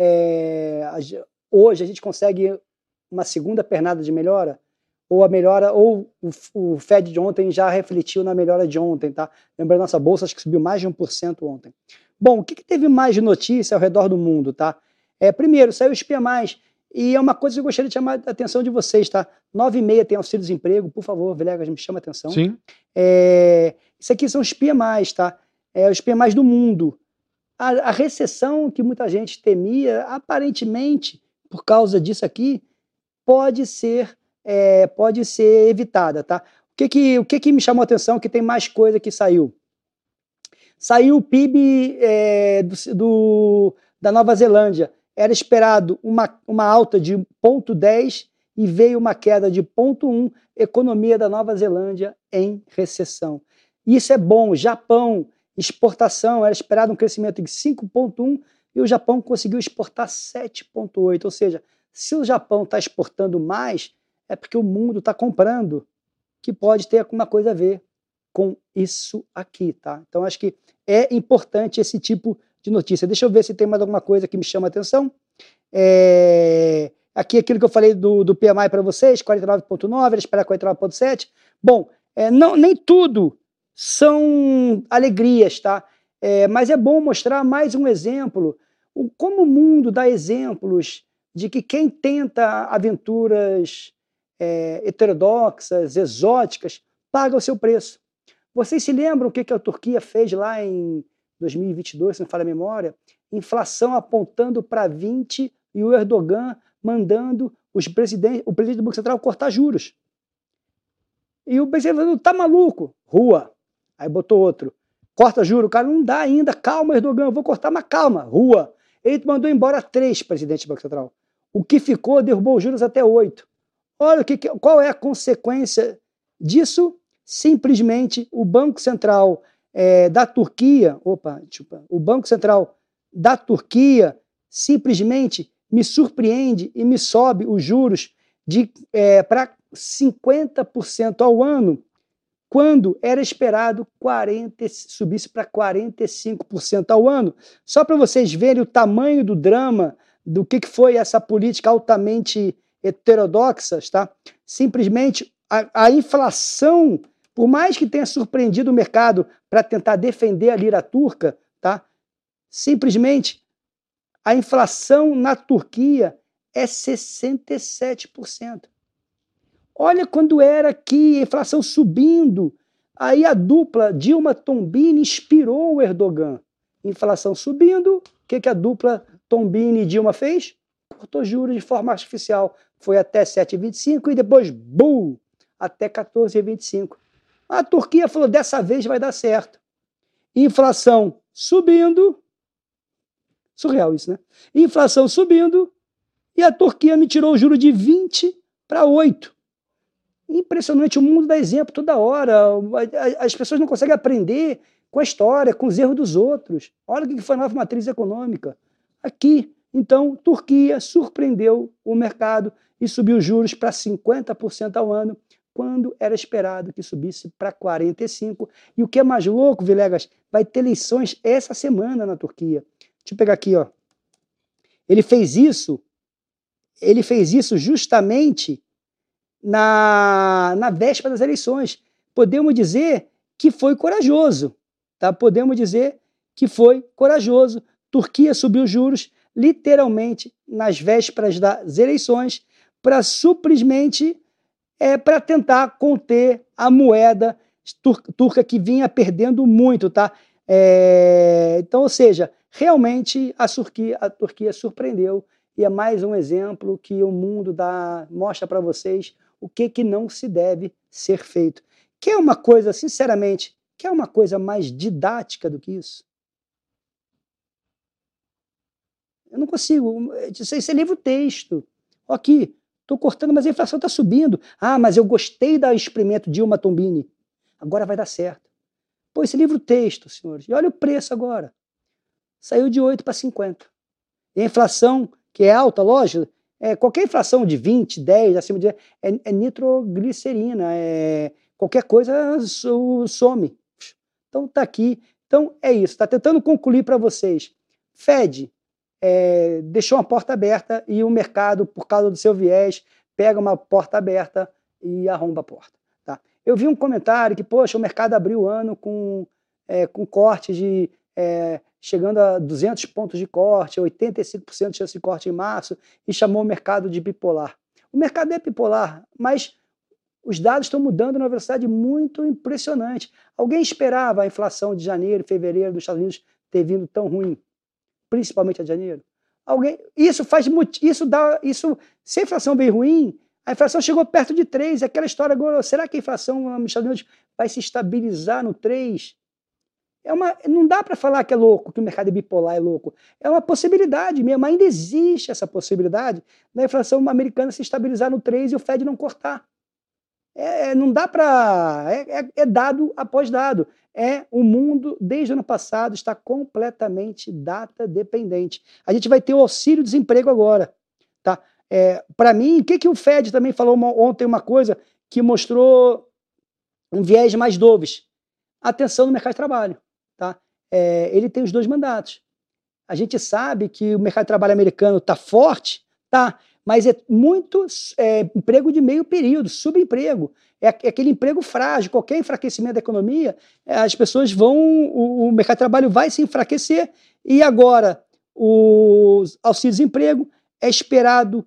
hoje a gente consegue uma segunda pernada de melhora? Ou a melhora, ou o Fed de ontem já refletiu na melhora de ontem, tá? Lembrando, nossa bolsa acho que subiu mais de 1% ontem. Bom, o que teve mais de notícia ao redor do mundo, tá? Primeiro, saiu o SPIA+, e é uma coisa que eu gostaria de chamar a atenção de vocês, tá? 9,5 tem auxílio-desemprego, por favor, Vilegas, me chama a atenção. Sim. Isso aqui são os SPIA+, tá? Os SPIA+, do mundo. A recessão que muita gente temia, aparentemente, por causa disso aqui, pode ser evitada, tá? O que me chamou a atenção, que tem mais coisa que saiu? Saiu o PIB da Nova Zelândia. Era esperado uma alta de 0,10 e veio uma queda de 0,1, economia da Nova Zelândia em recessão. Isso é bom. Japão, exportação, era esperado um crescimento de 5,1 e o Japão conseguiu exportar 7,8. Ou seja, se o Japão está exportando mais, é porque o mundo está comprando, que pode ter alguma coisa a ver com isso aqui, tá? Então, acho que é importante esse tipo de notícia. Deixa eu ver se tem mais alguma coisa que me chama a atenção. Aqui, aquilo que eu falei do PMI para vocês, 49,9, era esperar 49,7. Bom, nem tudo são alegrias, tá? Mas é bom mostrar mais um exemplo, como o mundo dá exemplos de que quem tenta aventuras heterodoxas, exóticas, paga o seu preço. Vocês se lembram o que a Turquia fez lá em 2022, se não falha a memória? Inflação apontando para 20 e o Erdogan mandando o presidente do Banco Central cortar juros. E o presidente falou, tá maluco? Rua. Aí botou outro. Corta juros. O cara, não dá ainda. Calma, Erdogan, eu vou cortar, mas calma. Rua. Ele mandou embora 3 presidentes do Banco Central. O que ficou derrubou os juros até 8. Olha qual é a consequência disso? Simplesmente o Banco Central da Turquia, o Banco Central da Turquia simplesmente me surpreende e me sobe os juros para 50% ao ano, quando era esperado subisse para 45% ao ano. Só para vocês verem o tamanho do drama do que foi essa política altamente heterodoxa, tá? Simplesmente a inflação, por mais que tenha surpreendido o mercado para tentar defender a lira turca, tá? Simplesmente a inflação na Turquia é 67%. Olha quando era aqui, a inflação subindo. Aí a dupla Dilma-Tombini inspirou o Erdogan. Inflação subindo, o que a dupla Tombini e Dilma fez? Cortou juros de forma artificial. Foi até 7,25 e depois, bum, até 14,25. A Turquia falou, dessa vez vai dar certo. Inflação subindo. Surreal isso, né? Inflação subindo e a Turquia me tirou o juro de 20 para 8. Impressionante, o mundo dá exemplo toda hora. As pessoas não conseguem aprender com a história, com os erros dos outros. Olha o que foi a nova matriz econômica. Aqui, então, Turquia surpreendeu o mercado e subiu os juros para 50% ao ano, quando era esperado que subisse para 45%. E o que é mais louco, Vilegas, vai ter eleições essa semana na Turquia. Deixa eu pegar aqui, ó. Ele fez isso justamente na véspera das eleições. Podemos dizer que foi corajoso, tá? Podemos dizer que foi corajoso. Turquia subiu juros literalmente nas vésperas das eleições para simplesmente para tentar conter a moeda turca que vinha perdendo muito, tá? Então, ou seja, realmente a Turquia surpreendeu e é mais um exemplo que o mundo mostra para vocês o que não se deve ser feito. Quer uma coisa, sinceramente, quer uma coisa mais didática do que isso? Eu não consigo. Isso é livro-texto. Aqui, estou cortando, mas a inflação está subindo. Ah, mas eu gostei do experimento Dilma Tombini. Agora vai dar certo. Pô, esse livro-texto, senhores, e olha o preço agora. Saiu de 8 para 50. E a inflação, que é alta, lógico, qualquer inflação de 20, 10, acima de 10, é nitroglicerina, qualquer coisa some. Então está aqui. Então é isso, está tentando concluir para vocês. Fed deixou uma porta aberta e o mercado, por causa do seu viés, pega uma porta aberta e arromba a porta. Tá? Eu vi um comentário que, poxa, o mercado abriu o ano com corte de... chegando a 200 pontos de corte, 85% de chance de corte em março, e chamou o mercado de bipolar. O mercado é bipolar, mas os dados estão mudando numa velocidade muito impressionante. Alguém esperava a inflação de janeiro, fevereiro dos Estados Unidos ter vindo tão ruim? Principalmente a de janeiro? Se a inflação veio ruim, a inflação chegou perto de 3, aquela história agora, será que a inflação nos Estados Unidos vai se estabilizar no 3? Não dá para falar que é louco, que o mercado bipolar é louco. É uma possibilidade mesmo, ainda existe essa possibilidade da inflação americana se estabilizar no 3 e o Fed não cortar. Não dá para... É dado após dado. O mundo, desde o ano passado, está completamente data dependente. A gente vai ter o auxílio-desemprego agora. Tá? Para mim, o que o Fed também falou ontem, uma coisa que mostrou um viés mais dovish. Atenção no mercado de trabalho. Tá? Ele tem os 2 mandatos. A gente sabe que o mercado de trabalho americano está forte, tá? Mas é muito emprego de meio período, subemprego. É aquele emprego frágil, qualquer enfraquecimento da economia, as pessoas o mercado de trabalho vai se enfraquecer. E agora, o auxílio-desemprego é esperado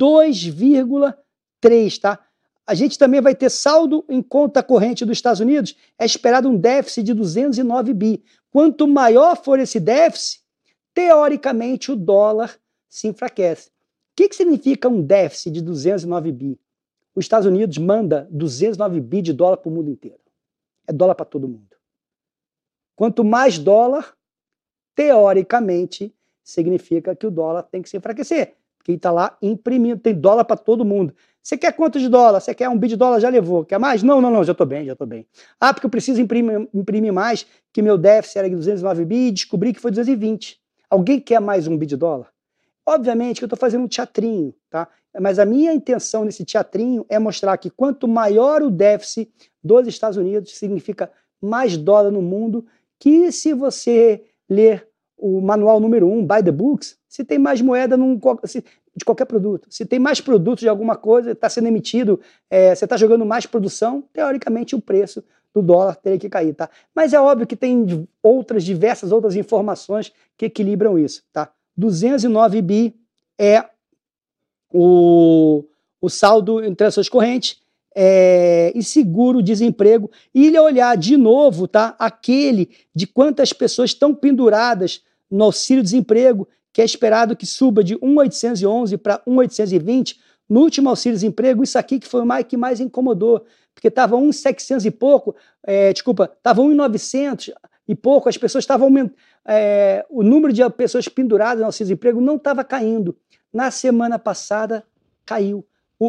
2,3, tá? A gente também vai ter saldo em conta corrente dos Estados Unidos, é esperado um déficit de 209 bi. Quanto maior for esse déficit, teoricamente o dólar se enfraquece. O que significa um déficit de 209 bi? Os Estados Unidos manda 209 bi de dólar para o mundo inteiro. É dólar para todo mundo. Quanto mais dólar, teoricamente, significa que o dólar tem que se enfraquecer. Porque ele está lá imprimindo, tem dólar para todo mundo. Você quer quanto de dólar? Você quer 1 bi de dólar? Já levou. Quer mais? Não, já estou bem, já estou bem. Ah, porque eu preciso imprimir mais, que meu déficit era de 209 bi e descobri que foi 220. Alguém quer mais 1 bi de dólar? Obviamente que eu estou fazendo um teatrinho, tá? Mas a minha intenção nesse teatrinho é mostrar que quanto maior o déficit dos Estados Unidos, significa mais dólar no mundo, que se você ler o manual número 1, Buy the Books, se tem mais moeda de qualquer produto, se tem mais produtos de alguma coisa, está sendo emitido, você está jogando mais produção, teoricamente o preço do dólar teria que cair, tá? Mas é óbvio que tem diversas outras informações que equilibram isso, tá? 209 bi é o saldo em transações correntes e seguro-desemprego. E ele olhar de novo, tá? Aquele de quantas pessoas estão penduradas no auxílio-desemprego, que é esperado que suba de 1.811 para 1.820. No último auxílio-desemprego, isso aqui que foi o que mais incomodou, porque estava 1.700 e pouco, estava 1.900 e pouco, as pessoas estavam aumentando, o número de pessoas penduradas no auxílio-desemprego não estava caindo. Na semana passada, caiu.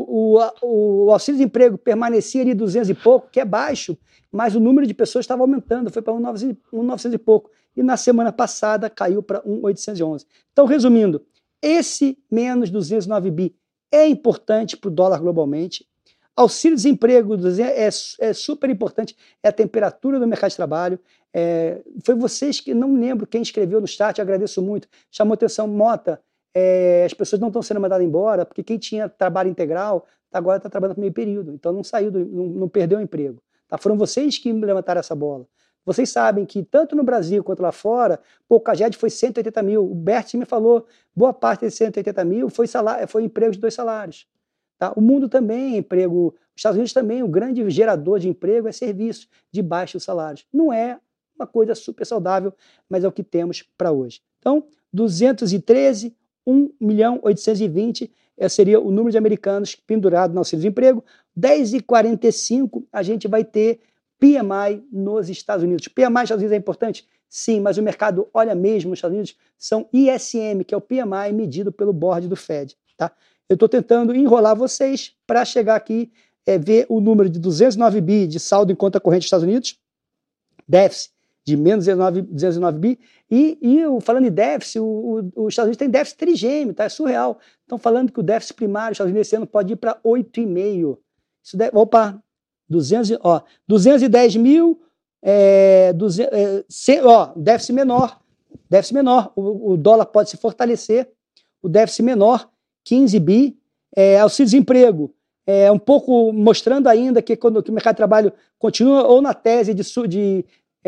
O auxílio-desemprego permanecia ali 200 e pouco, que é baixo, mas o número de pessoas estava aumentando, foi para 1.900 e pouco. E na semana passada caiu para 1.811. Então, resumindo, esse menos 209 bi é importante para o dólar globalmente. Auxílio-desemprego é super importante, é a temperatura do mercado de trabalho. Foi vocês que, não me lembro quem escreveu no chat, agradeço muito, chamou atenção, Mota, as pessoas não estão sendo mandadas embora, porque quem tinha trabalho integral agora está trabalhando por meio período, então não saiu, não perdeu o emprego. Tá? Foram vocês que levantaram essa bola. Vocês sabem que tanto no Brasil quanto lá fora, o CAGED foi 180 mil. O Bert me falou, boa parte desses 180 mil foi emprego de 2 salários. Tá? O mundo também é emprego, os Estados Unidos também, o grande gerador de emprego é serviço de baixos salários. Não é uma coisa super saudável, mas é o que temos para hoje. Então, 213, 1.820 seria o número de americanos pendurados no auxílio-desemprego. 10h45 a gente vai ter PMI nos Estados Unidos. PMI nos Estados Unidos é importante? Sim, mas o mercado olha mesmo nos Estados Unidos, são ISM, que é o PMI medido pelo board do Fed. Tá? Eu estou tentando enrolar vocês para chegar aqui, ver o número de 209 bi de saldo em conta corrente dos Estados Unidos, déficit de menos 209 bi, e falando em déficit, os Estados Unidos tem déficit trigêmeo, tá? É surreal. Estão falando que o déficit primário dos Estados Unidos esse ano pode ir para 8,5. Isso opa, 210 mil, déficit menor, o dólar pode se fortalecer, o déficit menor, 15 bi, auxílio-desemprego, um pouco mostrando ainda que quando o mercado de trabalho continua ou na tese de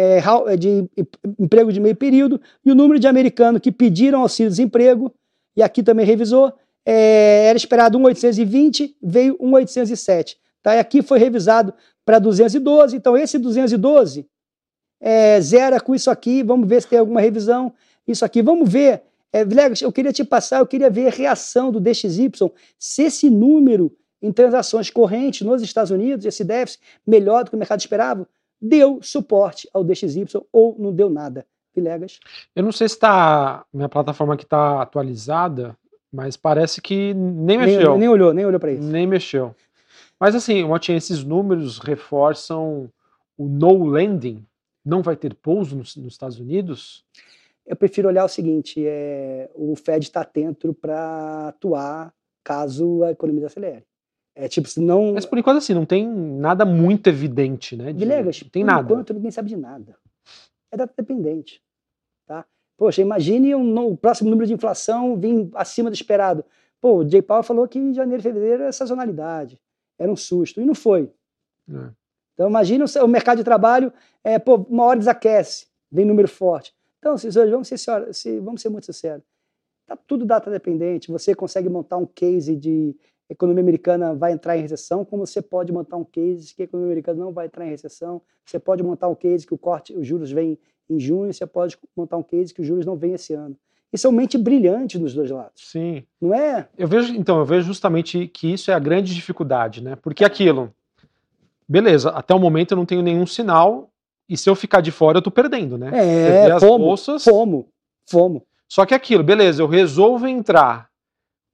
emprego de meio período, e o número de americanos que pediram auxílio-desemprego, e aqui também revisou, era esperado 1.820, veio 1.807. Tá? E aqui foi revisado para 212, então esse 212 zera com isso aqui, vamos ver se tem alguma revisão, isso aqui, vamos ver, Vilegas, eu queria ver a reação do DXY, se esse número em transações correntes nos Estados Unidos, esse déficit, melhor do que o mercado esperava, deu suporte ao DXY ou não deu nada. Vilegas? Eu não sei se minha plataforma aqui está atualizada, mas parece que nem mexeu. Nem olhou para isso. Nem mexeu. Mas assim, Motinha, esses números reforçam o no lending? Não vai ter pouso nos Estados Unidos? Eu prefiro olhar o seguinte, o Fed está atento para atuar caso a economia acelere. Se não... Mas por enquanto assim, não tem nada muito evidente, né? Vilegas, não tem nada. Por enquanto ninguém sabe de nada. É data dependente. Tá? Poxa, imagine o próximo número de inflação vir acima do esperado. Pô, o Jay Powell falou que em janeiro e fevereiro era sazonalidade. Era um susto. E não foi. Então imagine o mercado de trabalho, uma hora desaquece, vem número forte. Então, vamos ser muito sinceros. Está tudo data dependente. Você consegue montar um case de economia americana vai entrar em recessão, como você pode montar um case que a economia americana não vai entrar em recessão. Você pode montar um case que os juros vêm em junho, você pode montar um case que os juros não vêm esse ano. Isso é uma mente brilhante dos dois lados. Sim. Não é? Eu vejo justamente que isso é a grande dificuldade, né? Porque aquilo, beleza, até o momento eu não tenho nenhum sinal, e se eu ficar de fora eu tô perdendo, né? Fomo. Só que aquilo, beleza, eu resolvo entrar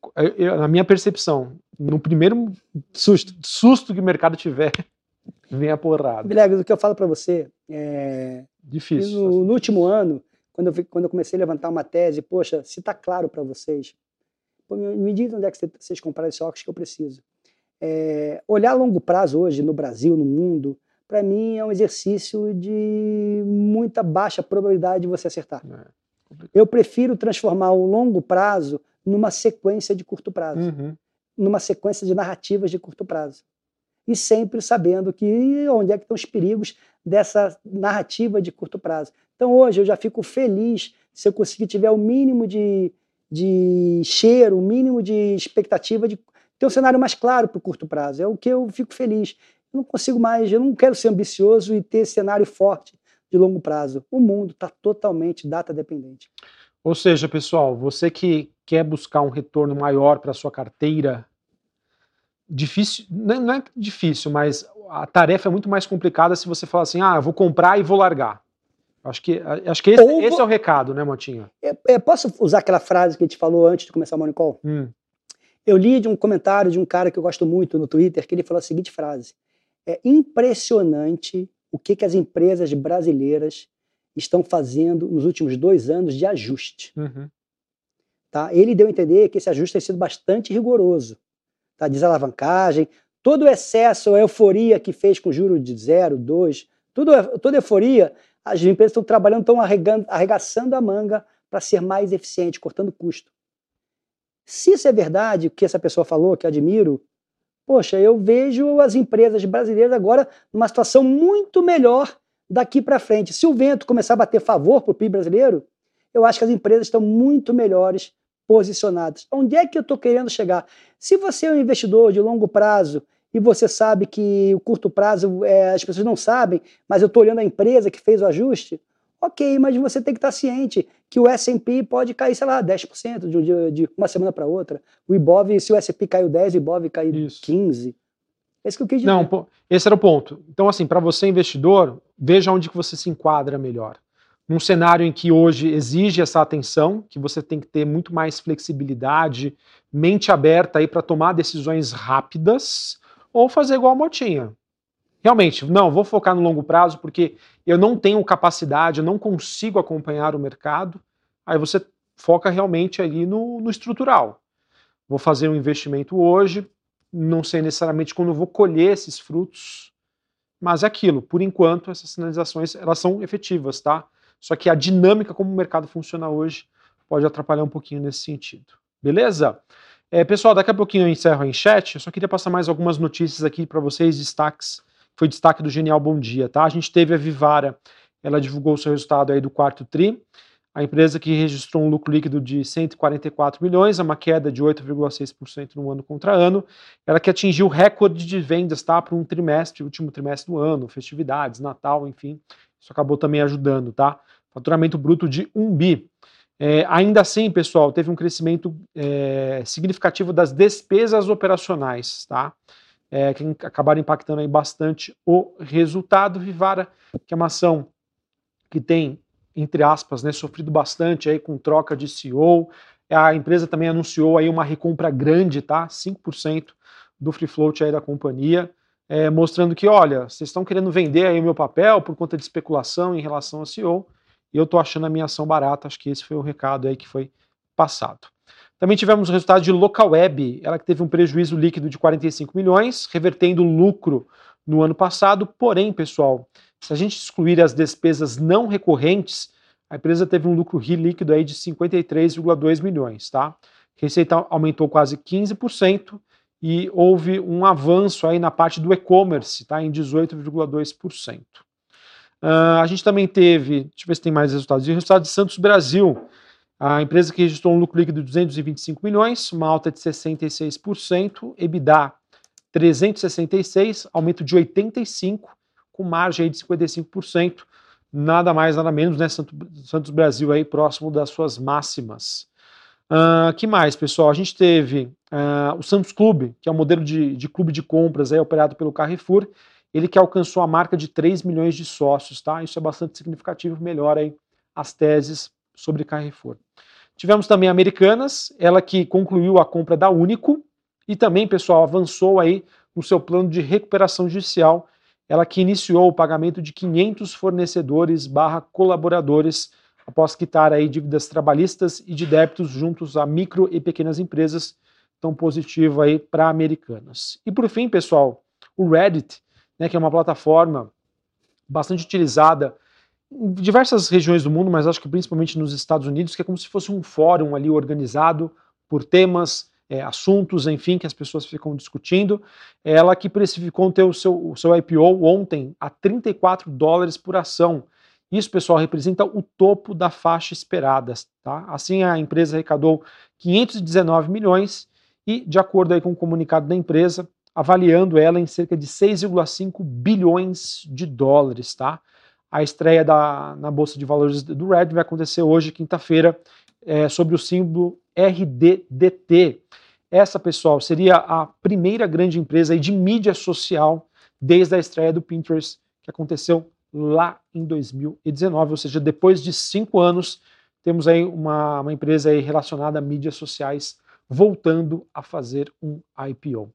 na minha percepção, no primeiro susto que o mercado tiver, vem a porrada. Vilegas, o que eu falo para você, difícil. No último ano, quando eu comecei a levantar uma tese, poxa, se está claro para vocês, me diz onde é que vocês compraram esse óculos que eu preciso. Olhar a longo prazo hoje, no Brasil, no mundo, para mim é um exercício de muita baixa probabilidade de você acertar. Eu prefiro transformar o longo prazo numa sequência de curto prazo, numa sequência de narrativas de curto prazo. E sempre sabendo que onde é que estão os perigos dessa narrativa de curto prazo. Então hoje eu já fico feliz se eu conseguir tiver o mínimo de cheiro, o mínimo de expectativa de ter um cenário mais claro para o curto prazo. É o que eu fico feliz. Eu não consigo mais, eu não quero ser ambicioso e ter cenário forte de longo prazo. O mundo está totalmente data dependente. Ou seja, pessoal, você que quer buscar um retorno maior para a sua carteira, difícil, não é difícil, mas a tarefa é muito mais complicada se você falar assim, eu vou comprar e vou largar. Acho que esse é o recado, né, Motinha? Posso usar aquela frase que a gente falou antes de começar o Morning Call? Eu li de um comentário de um cara que eu gosto muito no Twitter, que ele falou a seguinte frase: é impressionante o que as empresas brasileiras estão fazendo nos últimos 2 anos de ajuste. Tá? Ele deu a entender que esse ajuste tem sido bastante rigoroso. Tá? Desalavancagem, todo o excesso, a euforia que fez com juros de 0, 2, toda euforia, as empresas estão trabalhando, estão arregaçando a manga para ser mais eficiente, cortando custo. Se isso é verdade, o que essa pessoa falou, que eu admiro, poxa, eu vejo as empresas brasileiras agora numa situação muito melhor daqui para frente. Se o vento começar a bater favor para o PIB brasileiro, eu acho que as empresas estão muito melhores posicionadas. Onde é que eu estou querendo chegar? Se você é um investidor de longo prazo e você sabe que o curto prazo as pessoas não sabem, mas eu estou olhando a empresa que fez o ajuste, ok, mas você tem que estar ciente que o S&P pode cair, sei lá, 10% de uma semana para outra. O Ibov, se o S&P caiu 10, o Ibov caiu 15. É isso que eu quis dizer. Não, esse era o ponto. Então, assim, para você investidor, veja onde que você se enquadra melhor. Num cenário em que hoje exige essa atenção, que você tem que ter muito mais flexibilidade, mente aberta aí para tomar decisões rápidas, ou fazer igual a Motinha. Realmente, não, vou focar no longo prazo porque eu não tenho capacidade, eu não consigo acompanhar o mercado. Aí você foca realmente ali no estrutural. Vou fazer um investimento hoje, não sei necessariamente quando eu vou colher esses frutos, mas é aquilo, por enquanto essas sinalizações elas são efetivas, tá? Só que a dinâmica como o mercado funciona hoje pode atrapalhar um pouquinho nesse sentido. Beleza? Pessoal, daqui a pouquinho eu encerro em chat, eu só queria passar mais algumas notícias aqui para vocês, destaques. Foi destaque do Genial Bom Dia, tá? A gente teve a Vivara, ela divulgou o seu resultado aí do quarto tri, a empresa que registrou um lucro líquido de 144 milhões, uma queda de 8,6% no ano contra ano, ela que atingiu recorde de vendas, tá? Para um trimestre, último trimestre do ano, festividades, Natal, enfim, isso acabou também ajudando, tá? Faturamento bruto de 1 bi. Ainda assim, pessoal, teve um crescimento significativo das despesas operacionais, tá? Que acabaram impactando aí bastante o resultado. Vivara, que é uma ação que tem, entre aspas, né, sofrido bastante aí com troca de CEO. A empresa também anunciou aí uma recompra grande, tá? 5% do free float aí da companhia, mostrando que, olha, vocês estão querendo vender aí o meu papel por conta de especulação em relação ao CEO, e eu tô achando a minha ação barata. Acho que esse foi o recado aí que foi passado. Também tivemos o resultado de Localweb, ela que teve um prejuízo líquido de 45 milhões, revertendo lucro no ano passado. Porém, pessoal, se a gente excluir as despesas não recorrentes, a empresa teve um lucro líquido aí de 53,2 milhões, tá? Receita aumentou quase 15% e houve um avanço aí na parte do e-commerce, tá? Em 18,2%. A gente também teve, deixa eu ver se tem mais resultados, o resultado de Santos Brasil, a empresa que registrou um lucro líquido de 225 milhões, uma alta de 66%, EBITDA 366, aumento de 85%, com margem aí de 55%, nada mais, nada menos, né? Santos Brasil aí próximo das suas máximas. Que mais, pessoal? A gente teve o Santos Clube, que é um modelo de clube de compras aí, operado pelo Carrefour, ele que alcançou a marca de 3 milhões de sócios, tá? Isso é bastante significativo, melhora aí as teses sobre Carrefour. Tivemos também a Americanas, ela que concluiu a compra da Único e também, pessoal, avançou aí no seu plano de recuperação judicial, ela que iniciou o pagamento de 500 fornecedores/colaboradores após quitar aí dívidas trabalhistas e de débitos juntos a micro e pequenas empresas, tão positivo aí para Americanas. E por fim, pessoal, o Reddit, né, que é uma plataforma bastante utilizada em diversas regiões do mundo, mas acho que principalmente nos Estados Unidos, que é como se fosse um fórum ali organizado por temas, assuntos, enfim, que as pessoas ficam discutindo. Ela que precificou ter o seu IPO ontem a $34 por ação. Isso, pessoal, representa o topo da faixa esperada, tá? Assim, a empresa arrecadou 519 milhões e, de acordo aí com o comunicado da empresa, avaliando ela em cerca de 6,5 bilhões de dólares, tá? A estreia na Bolsa de Valores do Reddit vai acontecer hoje, quinta-feira, sob o símbolo RDDT. Essa, pessoal, seria a primeira grande empresa aí de mídia social desde a estreia do Pinterest, que aconteceu lá em 2019, ou seja, depois de 5 anos, temos aí uma empresa aí relacionada a mídias sociais voltando a fazer um IPO.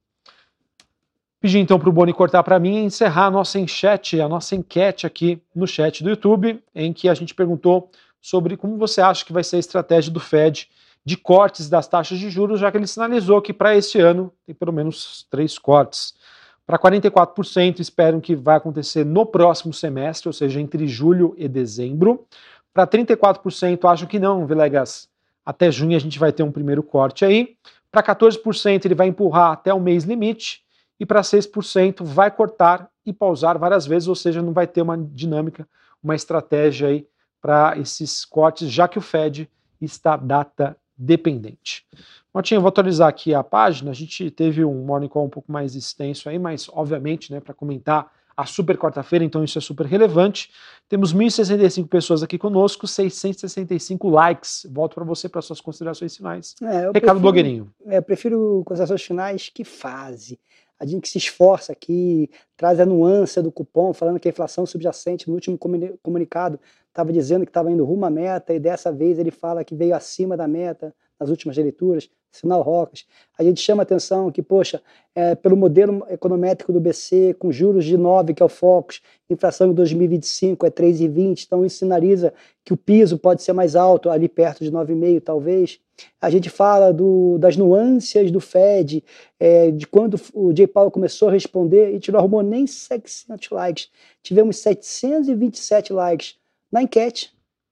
Pedi então para o Boni cortar para mim e encerrar a nossa enquete aqui no chat do YouTube, em que a gente perguntou sobre como você acha que vai ser a estratégia do Fed de cortes das taxas de juros, já que ele sinalizou que para este ano tem pelo menos 3 cortes. Para 44% esperam que vai acontecer no próximo semestre, ou seja, entre julho e dezembro. Para 34% acham que não, Vilegas, até junho a gente vai ter um primeiro corte aí. Para 14% ele vai empurrar até o mês limite. E para 6% vai cortar e pausar várias vezes, ou seja, não vai ter uma dinâmica, uma estratégia aí para esses cortes, já que o Fed está data dependente. Motinha, vou atualizar aqui a página, a gente teve um morning call um pouco mais extenso aí, mas obviamente, né, para comentar a super quarta-feira, então isso é super relevante. Temos 1.065 pessoas aqui conosco, 665 likes. Volto para você para suas considerações finais. Recado blogueirinho. Eu prefiro considerações finais que fase. A gente que se esforça aqui, traz a nuance do cupom, falando que a inflação subjacente no último comunicado estava dizendo que estava indo rumo à meta, e dessa vez ele fala que veio acima da meta nas últimas leituras, sinal Rocas. A gente chama atenção que, poxa, pelo modelo econométrico do BC, com juros de 9, que é o Focus, inflação em 2025 é 3,20, então isso sinaliza que o piso pode ser mais alto, ali perto de 9,5 talvez. A gente fala das nuances do Fed, de quando o Jay Powell começou a responder, e não arrumou nem 700 likes. Tivemos 727 likes na enquete,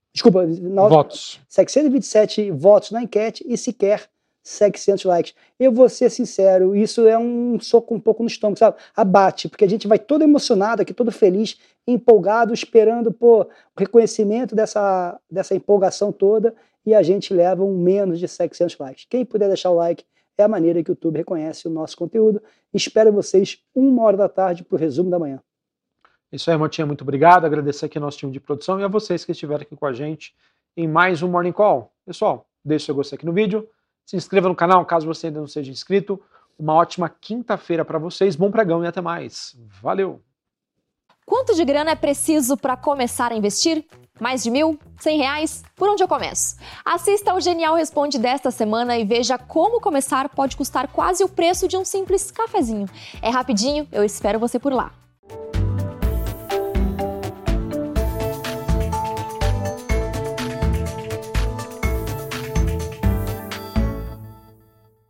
votos. 727 votos na enquete e sequer 700 likes. Eu vou ser sincero, isso é um soco um pouco no estômago, sabe? Abate, porque a gente vai todo emocionado aqui, todo feliz, empolgado, esperando o reconhecimento dessa empolgação toda, e a gente leva menos de 700 likes. Quem puder deixar o like, é a maneira que o YouTube reconhece o nosso conteúdo. Espero vocês 1h da tarde para o resumo da manhã. Isso aí, Motinha, muito obrigado. Agradecer aqui ao nosso time de produção e a vocês que estiveram aqui com a gente em mais um Morning Call. Pessoal, deixe o seu gostei aqui no vídeo, se inscreva no canal caso você ainda não seja inscrito. Uma ótima quinta-feira para vocês, bom pregão e até mais. Valeu! Quanto de grana é preciso para começar a investir? Mais de 1.000? 100 reais? Por onde eu começo? Assista ao Genial Responde desta semana e veja como começar pode custar quase o preço de um simples cafezinho. É rapidinho, eu espero você por lá.